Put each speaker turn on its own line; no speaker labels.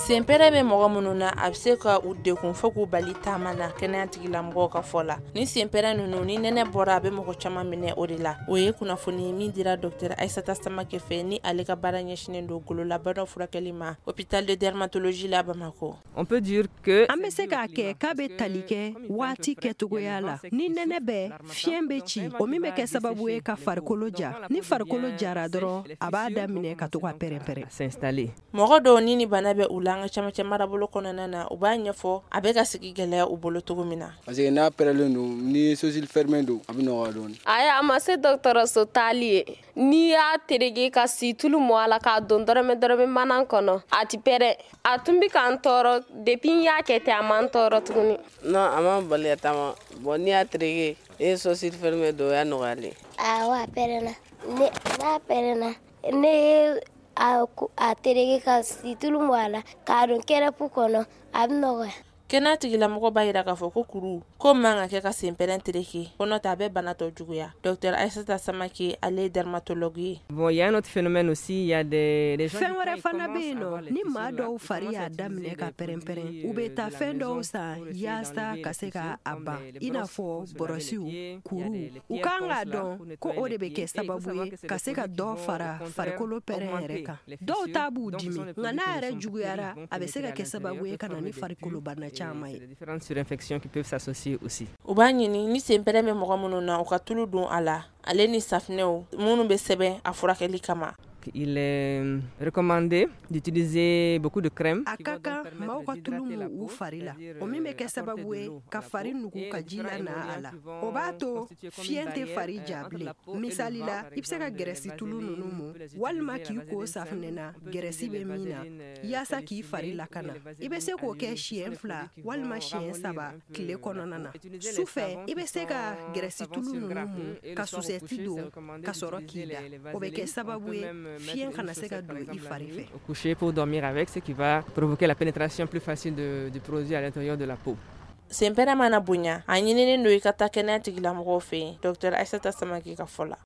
senpɛrɛ bɛ mɔgɔ minnu na a bɛ se ka u dekun fo k'u bali taama na kɛnɛya tigilamɔgɔw ka fɔ la. Ni senpɛrɛ ninnu ni nɛnɛ bɔra a bɛ mɔgɔ caman minɛ o de la. O ye kunnafoni min dira Dr Aissata Samake fɛ ni ale ka baara ɲɛsinen don gololabana furakɛli ma hôpital de dermatologie la Bamako.
On peut dire que
an bɛ se k'a kɛ k'a bɛ tali kɛ waati kɛcogoya la. Ni nɛnɛ bɛ fiɲɛ bɛ ci o min bɛ kɛ sababu ye ka farikolo ja. Ni farikolo jara dɔrɔn a b'a daminɛ ka to ka pɛrɛn-pɛrɛn.
s'installer.
Mɔgɔ dɔw ni bana bɛ u la an ka camacɛ marabolo kɔnɔna na u b'a ɲɛfɔ a bɛ ka sigi gɛlɛya u bolo cogo min na.
Parce que n'a pɛrɛlen don ni sosil fermé don a bɛ nɔgɔya dɔɔni.
A ma se dɔgɔtɔrɔso taali ye n'i y'a terege ka situlu mɔ a la k'a don dɔrɔmɛ mana kɔnɔ a ti pɛrɛn a tun bɛ k'an tɔɔrɔ depuis n y'a kɛ ten a man tɔɔrɔ tuguni.
Non a ma bali ka taama bon n'i y'a terege e sosil fermé don o y'a nɔgɔyalen.
Awɔ a pɛrɛnna n'a pɛrɛnna ne ye a terege ka situlu mɔ a la k'a don kɛrɛpu kɔnɔ a bɛ nɔgɔya.
Kɛnɛya tigilamɔgɔ b'a yira k'a fɔ ko kuru ko man ka kɛ ka senpɛrɛn tereke ko n'o tɛ a bɛ bana tɔ juguya. Dr Aissata Samake ale ye dermatologue ye.
Bon, il y a un autre phénomène aussi, il y a des gens
fɛn wɛrɛ fana bɛ yen nɔ ni maa dɔw fari y'a daminɛ ka pɛrɛn-pɛrɛn u bɛ taa fɛn dɔw san yaasa ka se ka a ban i n'a fɔ bɔrɔsiw kuru u kan k'a dɔn ko o de bɛ kɛ sababu ye ka se ka dɔ fara farikolo pɛrɛn yɛrɛ kan. Dɔw ta b'u dimi nka n'a yɛrɛ juguyara a bɛ se ka kɛ sababu ye ka na ni farikolo bana caman ye.
différentes surinfections qui peuvent s'associer aussi.
U b'a ɲini ni senpɛrɛn bɛ mɔgɔ minnu na u ka tulu don a la ale ni safinɛw minnu bɛ sɛbɛn a furakɛli kama.
Il est recommandé d'utiliser beaucoup de crème.
A ka kan maaw ka tulu mu u fari la o min bɛ kɛ sababu ye ka fari nugu ka ji la na a la o b'a to fiɲɛ tɛ fari ja bilen. Misali la i bɛ se ka gɛrɛsi tulu ninnu mu walima k'i ko safinɛ na gɛrɛsi bɛ min na yaasa k'i fari lakana i bɛ se k'o kɛ siɲɛ 2 walima siɲɛ 3 tile kɔnɔna na. Sufɛ i bɛ se ka gɛrɛsi tulu ninnu mu ka susɛti don ka sɔrɔ k'i da o bɛ kɛ sababu ye fiɲɛ kana se ka don i fari fɛ.
Au coucher pour dormir avec, ce qui va provoquer la pénétration plus facile du produit à l'intérieur de la peau.
Senpɛrɛn mana bonya a ɲininen don i ka taa kɛnɛya tigilamɔgɔw fɛ yen Dr Aissata Samake ka fɔ la.